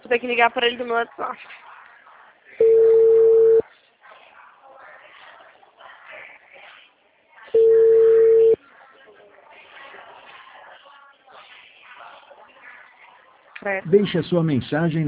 Vou ter que ligar para ele do meu WhatsApp. Deixe a sua mensagem